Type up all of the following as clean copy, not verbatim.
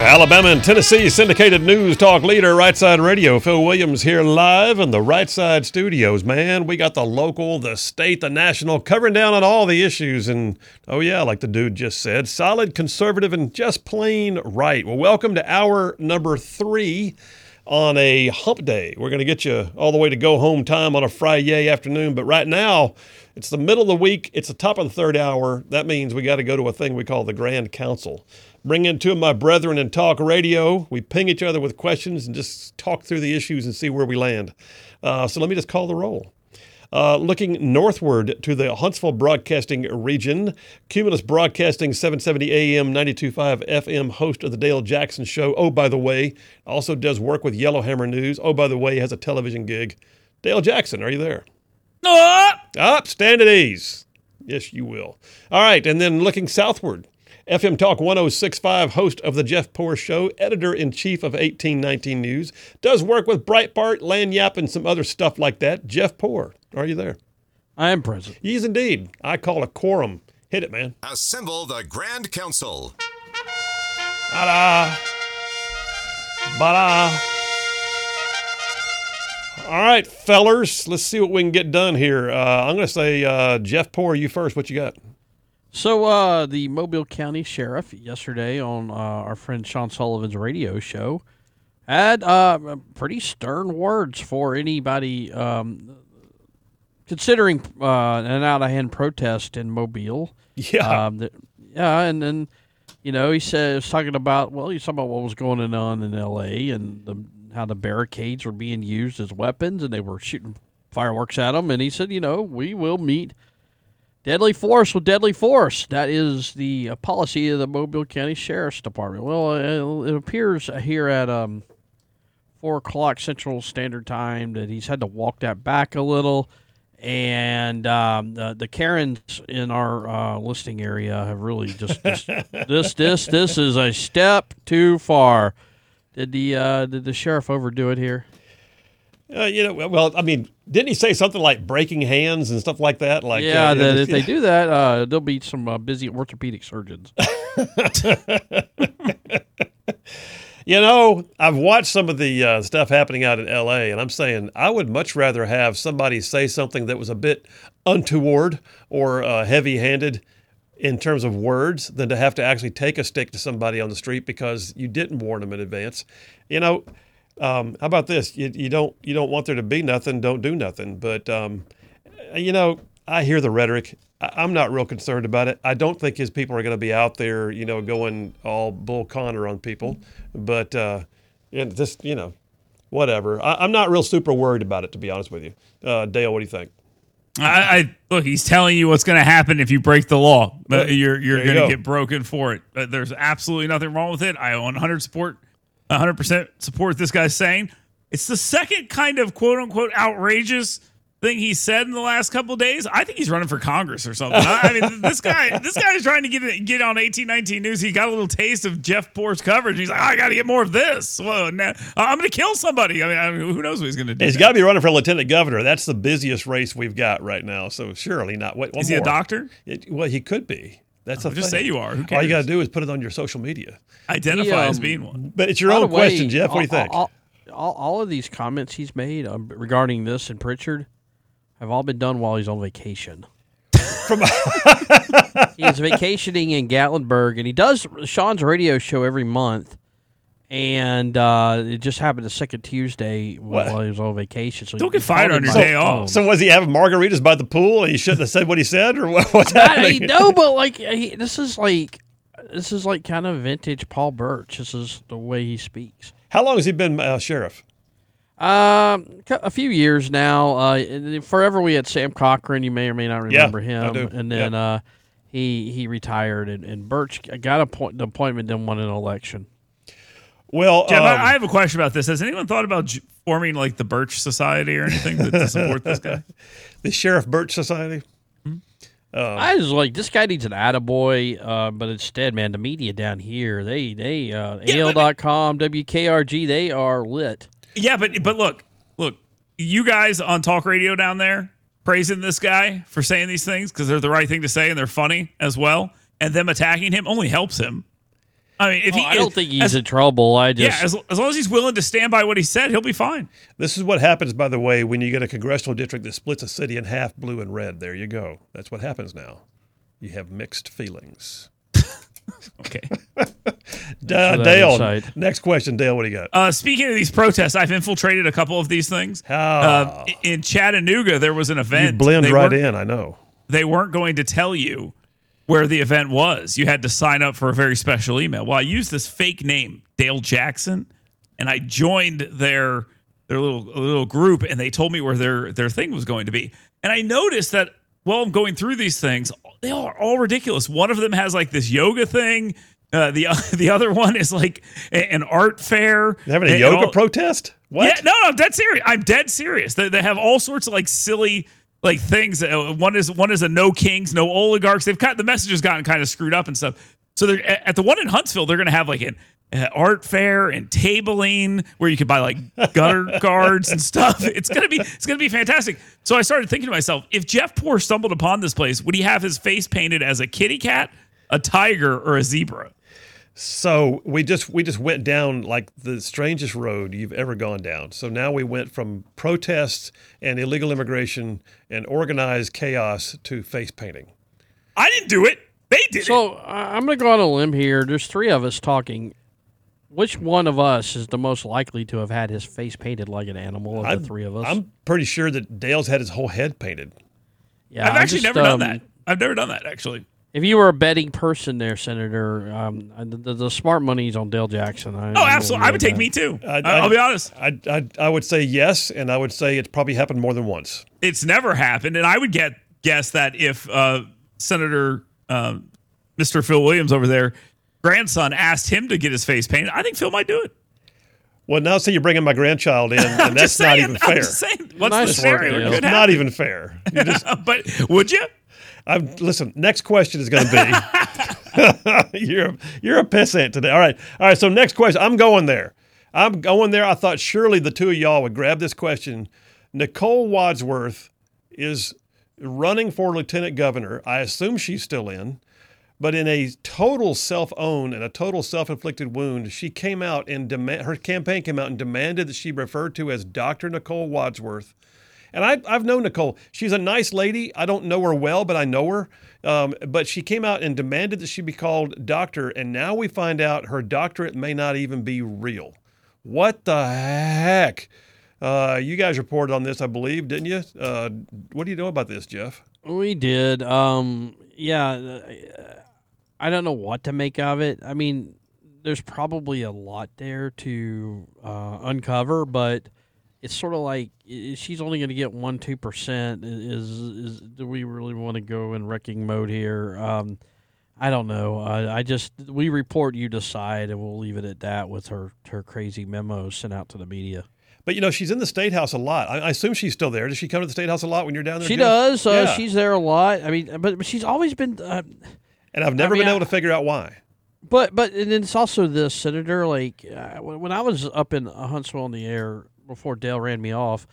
Alabama and Tennessee syndicated news talk leader, Right Side Radio. Phil Williams here live in the Right Side studios. Man, we got the local, the state, the national, covering down on all the issues. And, oh yeah, like the dude just said, solid, conservative, and just plain right. Well, welcome to hour number 3 on a hump day. We're going to get you all the way to go home time on a Friday afternoon. But right now, it's the middle of the week. It's the top of the third hour. That means we got to go to a thing we call the Grand Council. Bring in two of my brethren in talk radio. We ping each other with questions and just talk through the issues and see where we land. So let me just call the roll. Looking northward to the Huntsville Broadcasting region, Cumulus Broadcasting 770 AM, 92.5 FM, host of the Dale Jackson Show. Oh, by the way, also does work with Yellowhammer News. Oh, by the way, has a television gig. Dale Jackson, are you there? Stand at ease. Yes, you will. All right, and then looking southward, FM Talk 106.5, host of The Jeff Poor Show, editor-in-chief of 1819 News, does work with Breitbart, Lagniappe, and some other stuff like that. Jeff Poor, are you there? I am present. He's indeed. I call a quorum. Hit it, man. Assemble the Grand Council. Ba-da. Ba-da. All right, fellers, let's see what we can get done here. I'm going to say, Jeff Poor, you first. What you got? So the Mobile County Sheriff yesterday on our friend Sean Sullivan's radio show had pretty stern words for anybody considering an out-of-hand protest in Mobile. Yeah. And then, you know, he was talking about what was going on in L.A. and how the barricades were being used as weapons and they were shooting fireworks at them. And he said, you know, we will meet deadly force with deadly force. That is the policy of the Mobile County Sheriff's Department. Well, it appears here at 4 o'clock Central Standard Time that he's had to walk that back a little. And the Karens in our listing area have really just this is a step too far. Did the sheriff overdo it here? Well, I mean, didn't he say something like breaking hands and stuff like that? Like, yeah, that if they do that, there'll be some busy orthopedic surgeons. You know, I've watched some of the stuff happening out in L.A., and I'm saying I would much rather have somebody say something that was a bit untoward or heavy-handed in terms of words than to have to actually take a stick to somebody on the street because you didn't warn them in advance. You know, how about this? You don't want there to be nothing, don't do nothing. But, you know, I hear the rhetoric. I'm not real concerned about it. I don't think his people are going to be out there, you know, going all Bull Connor on people. But just, you know, whatever. I'm not real super worried about it, to be honest with you. Dale, what do you think? Look, he's telling you what's going to happen if you break the law. You're going to get broken for it. There's absolutely nothing wrong with it. I 100% support this guy's saying. It's the second kind of quote-unquote outrageous thing he said in the last couple of days. I think he's running for Congress or something. I mean, this guy is trying to get on 1819 News. He got a little taste of Jeff Poor's coverage. He's like, I got to get more of this. Well, now, I'm going to kill somebody. I mean, who knows what he's going to do? He's got to be running for lieutenant governor. That's the busiest race we've got right now. So surely not. Wait, is he a doctor? Well, he could be. That's just say you are. Who cares? All you got to do is put it on your social media. Identify as being one. But it's your own question, Jeff. What do you think? All of these comments he's made regarding this and Pritchard have all been done while he's on vacation. He's vacationing in Gatlinburg, and he does Sean's radio show every month. And it just happened the second Tuesday while he was on vacation. So don't get fired on your day off. So was he having margaritas by the pool, and he shouldn't have said what he said, or what's happening? No, but like this is like kind of vintage Paul Birch. This is the way he speaks. How long has he been sheriff? A few years now. Forever we had Sam Cochran. You may or may not remember him. I do. And then he retired, and Birch got the appointment, then won an election. Well, Jeff, I have a question about this. Has anyone thought about forming like the Birch Society or anything to support this guy? The Sheriff Birch Society? I was like, this guy needs an attaboy, but instead, man, the media down here, AL.com, WKRG, they are lit. Yeah, but look, you guys on talk radio down there praising this guy for saying these things because they're the right thing to say and they're funny as well, and them attacking him only helps him. I mean, if I don't think he's in trouble. As long as he's willing to stand by what he said, he'll be fine. This is what happens, by the way, when you get a congressional district that splits a city in half, blue and red. There you go. That's what happens now. You have mixed feelings. Okay. Dale, next question. Dale, what do you got? Speaking of these protests, I've infiltrated a couple of these things. In Chattanooga, there was an event. You blend right in, I know. They weren't going to tell you where the event was. You had to sign up for a very special email. Well, I used this fake name, Dale Jackson, and I joined their little group, and they told me where their thing was going to be. And I noticed that while I'm going through these things, they are all ridiculous. One of them has like this yoga thing. The other one is like an art fair. They're having a yoga protest? What? Yeah, no, I'm dead serious. I'm dead serious. They have all sorts of like silly like things. One is a no kings, no oligarchs. The message has gotten kind of screwed up and stuff. So they're at the one in Huntsville, they're going to have like an art fair and tabling where you could buy like gutter guards and stuff. It's gonna be fantastic. So I started thinking to myself, if Jeff Poor stumbled upon this place, would he have his face painted as a kitty cat, a tiger, or a zebra? So we just went down like the strangest road you've ever gone down. So now we went from protests and illegal immigration and organized chaos to face painting. I didn't do it. They did it. So I'm going to go on a limb here. There's three of us talking. Which one of us is the most likely to have had his face painted like an animal of the three of us? I'm pretty sure that Dale's had his whole head painted. Yeah, I've actually never done that. I've never done that, actually. If you were a betting person there, Senator, the smart money's on Dale Jackson. Absolutely. I would take me too. I'll be honest. I would say yes, and I would say it's probably happened more than once. It's never happened, and I would guess that if Senator Mr. Phil Williams over there, grandson, asked him to get his face painted, I think Phil might do it. Well, now say you're bringing my grandchild in, and that's not even fair. I'm just saying, what's Nice the scenario? work, It's not even fair. But would you? Listen, next question is going to be, you're a pissant today. All right. So next question, I'm going there. I thought surely the two of y'all would grab this question. Nicole Wadsworth is running for lieutenant governor. I assume she's still in, but in a total self-owned and a total self-inflicted wound, she came out and her campaign came out and demanded that she be referred to as Dr. Nicole Wadsworth. And I've known Nicole. She's a nice lady. I don't know her well, but I know her. But she came out and demanded that she be called doctor, and now we find out her doctorate may not even be real. What the heck? You guys reported on this, I believe, didn't you? What do you know about this, Jeff? We did. Yeah, I don't know what to make of it. I mean, there's probably a lot there to uncover, but it's sort of like she's only going to get 1-2%. Is do we really want to go in wrecking mode here? I don't know. We report, you decide, and we'll leave it at that with her crazy memos sent out to the media. But, she's in the State House a lot. I assume she's still there. Does she come to the State House a lot when you're down there? She Jeff? does. Yeah. She's there a lot. I mean, but she's always been. And I've never been able to figure out why. But and it's also this, Senator. Like when I was up in Huntsville on the air before Dale ran me off,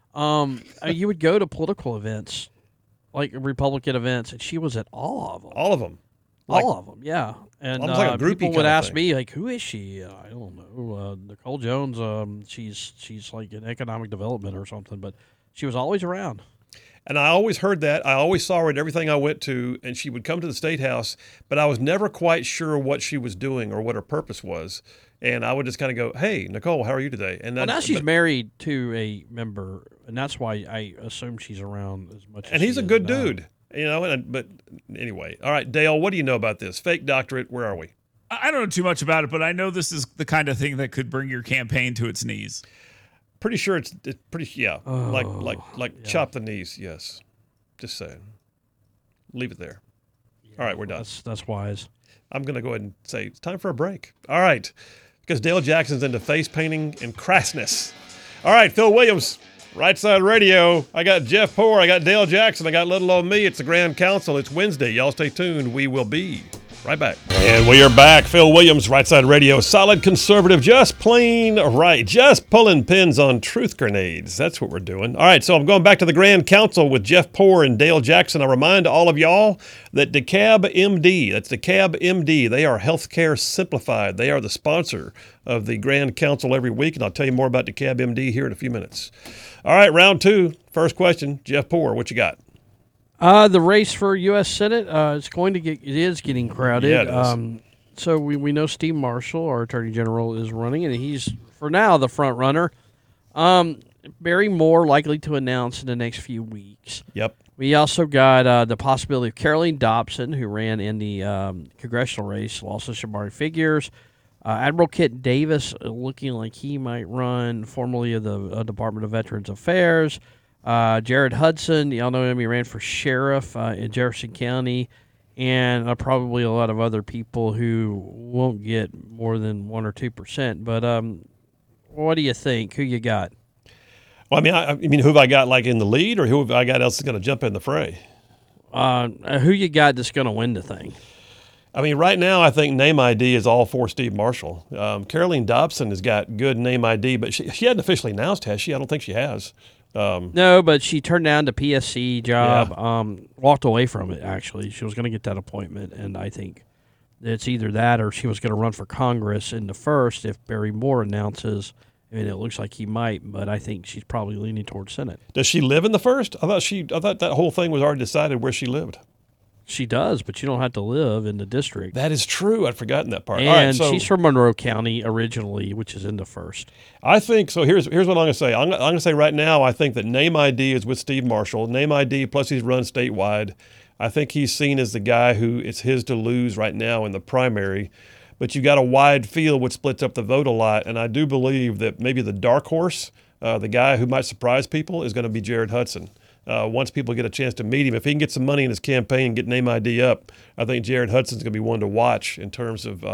you would go to political events, like Republican events, and she was at all of them. All of them. All of them, yeah. And almost like a groupie people kind would of ask thing. me, like, who is she? I don't know. Nicole Jones, she's like in economic development or something, but she was always around. And I always heard that. I always saw her at everything I went to, and she would come to the State House, but I was never quite sure what she was doing or what her purpose was. And I would just kind of go, hey, Nicole, how are you today? And now she's married to a member, and that's why I assume she's around as much as And he's she a is good now. dude, but anyway. All right, Dale, what do you know about this? Fake doctorate, where are we? I don't know too much about it, but I know this is the kind of thing that could bring your campaign to its knees. Pretty sure it's pretty, yeah. Like yeah. chop the knees, yes. Just saying. Leave it there. All right, we're done. That's wise. I'm going to go ahead and say it's time for a break. All right, because Dale Jackson's into face painting and crassness. All right, Phil Williams, Right Side Radio. I got Jeff Poor. I got Dale Jackson. I got little old me. It's the Grand Council. It's Wednesday. Y'all stay tuned. We will be Right back. And we are back. Phil Williams, Right Side Radio. Solid conservative, just plain right. Just pulling pins on truth grenades. That's what we're doing. All right, so I'm going back to the Grand Council with Jeff Poore and Dale Jackson. I remind all of y'all that DeKalb MD, that's DeKalb MD, they are Healthcare Simplified. They are the sponsor of the Grand Council every week, and I'll tell you more about DeKalb MD here in a few minutes. All right, round two. First question, Jeff Poore, what you got? The race for U.S. Senate it is getting crowded. Yeah, it is. So we know Steve Marshall, our Attorney General, is running, and he's for now the front runner. Barry Moore likely to announce in the next few weeks. Yep. We also got the possibility of Caroline Dobson, who ran in the congressional race, lost to Shamari Figures. Admiral Kit Davis looking like he might run, formerly of the Department of Veterans Affairs. Jared Hudson, y'all know him. He ran for sheriff in Jefferson County, and probably a lot of other people who won't get more than 1 or 2%. But what do you think? Who you got? Well, I mean, who have I got like in the lead, or who have I got else is going to jump in the fray? Who you got that's going to win the thing? I mean, right now I think name ID is all for Steve Marshall. Caroline Dobson has got good name ID, but she hadn't officially announced, has she? I don't think she has. No, but she turned down the PSC job, walked away from it, actually. She was going to get that appointment, and I think it's either that or she was going to run for Congress in the first if Barry Moore announces, and it looks like he might, but I think she's probably leaning towards Senate. Does she live in the first? I thought that whole thing was already decided where she lived. She does, but you don't have to live in the district. That is true. I'd forgotten that part. And all right, so she's from Monroe County originally, which is in the first. I think so. Here's what I'm going to say. I'm going to say right now, I think that name ID is with Steve Marshall. Name ID, plus he's run statewide. I think he's seen as the guy who it's his to lose right now in the primary. But you got a wide field which splits up the vote a lot, and I do believe that maybe the dark horse, the guy who might surprise people, is going to be Jared Hudson. Once people get a chance to meet him, if he can get some money in his campaign and get name ID up, I think Jared Hudson's going to be one to watch in terms of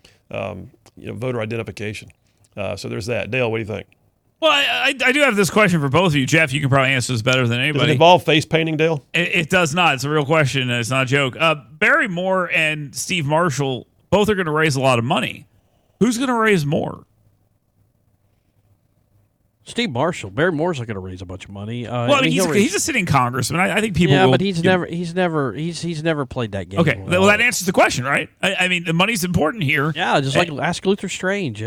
voter identification. So there's that. Dale, what do you think? Well, I do have this question for both of you. Jeff, you can probably answer this better than anybody. Does it involve face painting, Dale? It does not. It's a real question, and it's not a joke. Barry Moore and Steve Marshall both are going to raise a lot of money. Who's going to raise more? Steve Marshall. Barry Moore's not going to raise a bunch of money. Well, I mean, he's a sitting congressman. I think people. Yeah, but he's never played that game. Okay, well, that answers the question, right? I mean, the money's important here. Yeah, just like ask Luther Strange.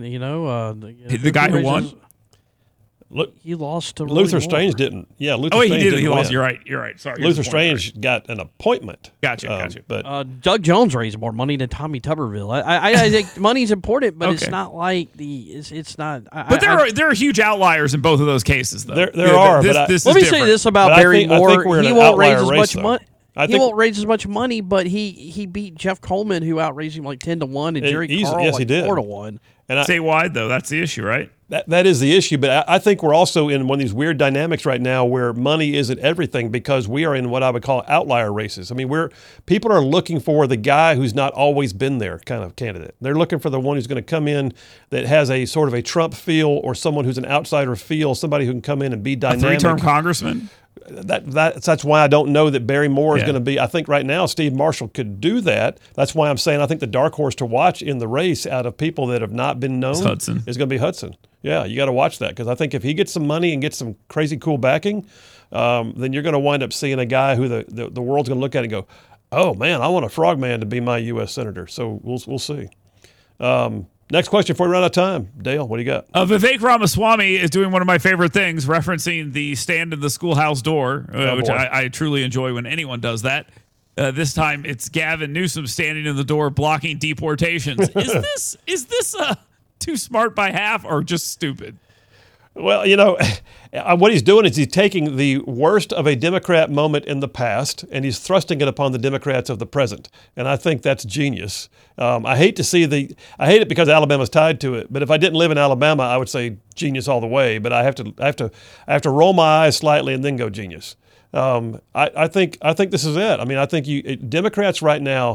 The guy who won. Look, he lost to Luther Strange didn't. Yeah, Luther. Oh, Strange he did. He lost. Win. You're right. Sorry. Luther Strange got an appointment. Gotcha. But Doug Jones raised more money than Tommy Tuberville. I think money's important, but it's not like it's not. But there are huge outliers in both of those cases, though. There are. Let me say this about Barry Moore: he won't raise as much money. He won't raise as much money, but he beat Jeff Coleman, who outraised him like 10-1, and Jerry Carl like 4-1. And statewide, though, that's the issue, right? That is the issue, but I think we're also in one of these weird dynamics right now where money isn't everything because we are in what I would call outlier races. I mean, people are looking for the guy who's not always been there kind of candidate. They're looking for the one who's going to come in that has a sort of a Trump feel or someone who's an outsider feel, somebody who can come in and be dynamic. A 3-term congressman? That's why I don't know that Barry Moore is going to be. I think right now Steve Marshall could do that. That's why I'm saying I think the dark horse to watch in the race out of people that have not been known is going to be Hudson. Yeah, you got to watch that because I think if he gets some money and gets some crazy cool backing, then you're going to wind up seeing a guy who the world's going to look at and go, oh man, I want a frogman to be my U.S. senator. So we'll see. Next question before we run out of time. Dale, what do you got? Vivek Ramaswamy is doing one of my favorite things, referencing the stand in the schoolhouse door, which I truly enjoy when anyone does that. This time it's Gavin Newsom standing in the door blocking deportations. Is this too smart by half or just stupid? Well, what he's doing is he's taking the worst of a Democrat moment in the past and he's thrusting it upon the Democrats of the present. And I think that's genius. I hate it because Alabama's tied to it. But if I didn't live in Alabama, I would say genius all the way. But I have to roll my eyes slightly and then go genius. I think this is it. I mean, I think Democrats right now,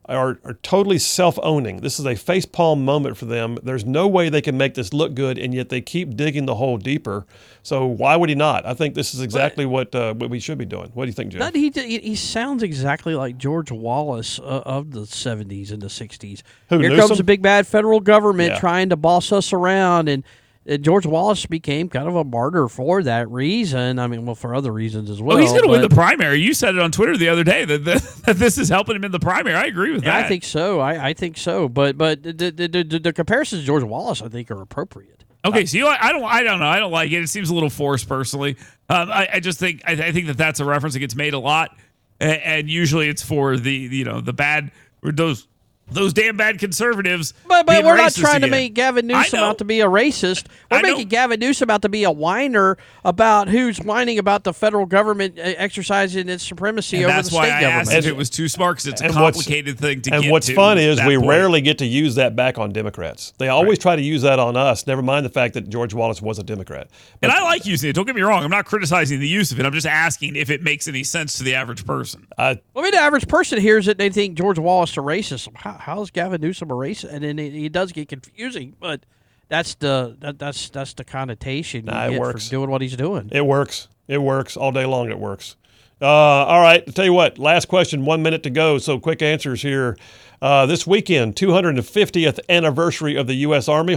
are totally self-owning. This is a facepalm moment for them. There's no way they can make this look good, and yet they keep digging the hole deeper. So why would he not? I think this is exactly what we should be doing. What do you think, Jeff? He sounds exactly like George Wallace of the 70s and the 60s. Who, Here Newsom? comes the big bad federal government Yeah. trying to boss us around, and George Wallace became kind of a martyr for that reason. I mean, well, for other reasons as well. Well, he's going to win but- the primary. You said it on Twitter the other day that this is helping him in the primary. I agree with Yeah, that. I think so. I think so. But the comparisons to George Wallace, I think, are appropriate. Okay, so I don't know. I don't like it. It seems a little forced, personally. I just think I think that's a reference that gets made a lot, and usually it's for the bad or those damn bad conservatives. But being we're not racist trying to again. make Gavin Newsom know. out to be a racist. We're I know. making Gavin Newsom out to be a whiner about who's whining about the federal government exercising its supremacy And over that's the why state I government. asked if it was too smart, because it's a And what's- complicated thing to get And what's to fun is that we point. rarely get to use that back on Democrats. They always try to use that on us, never mind the fact that George Wallace was a Democrat. And I like using it. Don't get me wrong. I'm not criticizing the use of it. I'm just asking if it makes any sense to the average person. Well, I mean, the average person hears it, they think George Wallace a racist. How is Gavin Newsom a racist? And then it does get confusing, but that's the connotation you Nah, it get works. for doing what he's doing. It works. It works. All day long it works. All right. I'll tell you what. Last question, 1 minute to go. So quick answers here. This weekend, 250th anniversary of the U.S. Army.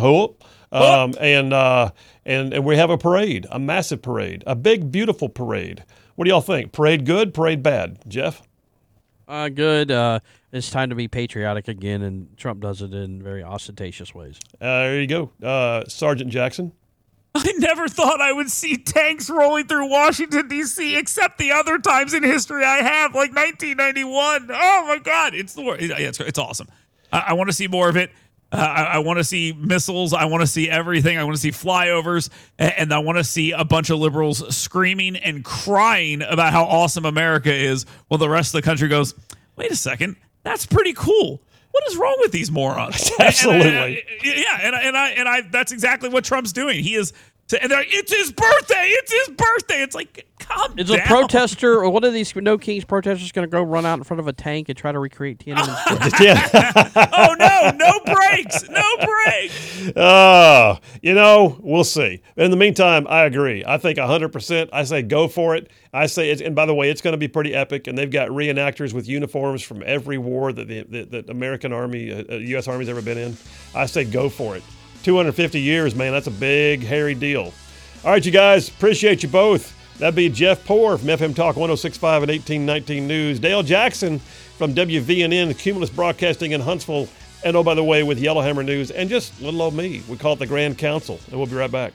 And we have a parade, a massive parade, a big, beautiful parade. What do y'all think? Parade good, parade bad? Jeff? Good. It's time to be patriotic again, and Trump does it in very ostentatious ways. There you go. Sergeant Jackson? I never thought I would see tanks rolling through Washington, D.C., except the other times in history I have, like 1991. Oh, my God. It's awesome. I want to see more of it. I want to see missiles. I want to see everything. I want to see flyovers. And I want to see a bunch of liberals screaming and crying about how awesome America is while the rest of the country goes, wait a second, that's pretty cool. What is wrong with these morons? Absolutely. And I that's exactly what Trump's doing. He is, and they're like, it's his birthday. It's his birthday. It's like, calm Is down. a protester or one of these No Kings protesters going to go run out in front of a tank and try to recreate Tiananmen Square? Yeah. Oh, no brakes. No brakes. We'll see. In the meantime, I agree. I think 100%. I say go for it. I say, and by the way, it's going to be pretty epic. And they've got reenactors with uniforms from every war that the American Army, U.S. Army's ever been in. I say go for it. 250 years, man. That's a big, hairy deal. All right, you guys. Appreciate you both. That'd be Jeff Poor from FM Talk 106.5 and 1819 News. Dale Jackson from WVNN, Cumulus Broadcasting in Huntsville. And oh, by the way, with Yellowhammer News. And just little old me. We call it the Grand Council. And we'll be right back.